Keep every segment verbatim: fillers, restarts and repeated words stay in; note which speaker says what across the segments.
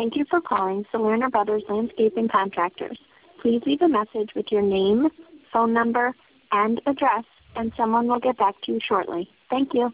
Speaker 1: Thank you for calling Salerno Brothers Landscaping Contractors. Please leave a message with your name, phone number, and address, and someone will get back to you shortly. Thank you.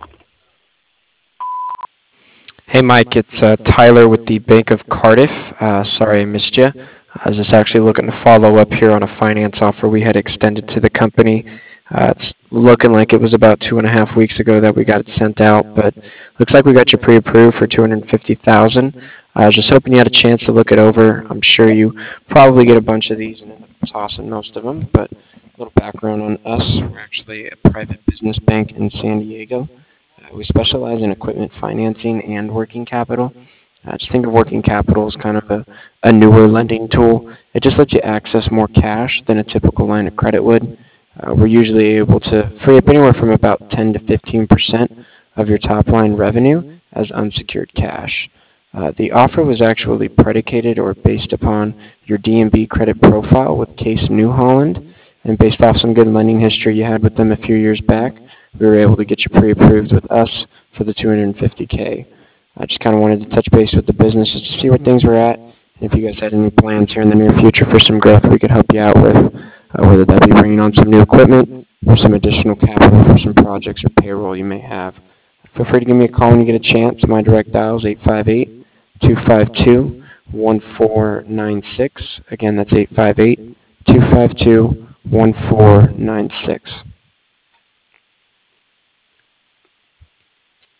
Speaker 2: Hey Mike, it's uh, Tyler with the Bank of Cardiff. Uh, sorry I missed you. I was just actually looking to follow up here on a finance offer we had extended to the company. Uh, it's looking like it was about two and a half weeks ago that we got it sent out, but looks like we got you pre-approved for two hundred fifty thousand dollars. I was just hoping you had a chance to look it over. I'm sure you probably get a bunch of these and end up tossing most of them, but a little background on us. We're actually a private business bank in San Diego. Uh, we specialize in equipment financing and working capital. Uh, just think of working capital as kind of a, a newer lending tool. It just lets you access more cash than a typical line of credit would. Uh, we're usually able to free up anywhere from about ten to fifteen percent of your top line revenue as unsecured cash. Uh, the offer was actually predicated or based upon your D and B credit profile with Case New Holland, and based off some good lending history you had with them a few years back, we were able to get you pre-approved with us for the two hundred fifty K. I just kind of wanted to touch base with the business just to see where things were at, and if you guys had any plans here in the near future for some growth we could help you out with, uh, whether that be bringing on some new equipment or some additional capital for some projects or payroll you may have. Feel free to give me a call when you get a chance. My direct dial is eight five eight, two five two, one four nine six. Again, that's eight five eight, two five two, one four nine six.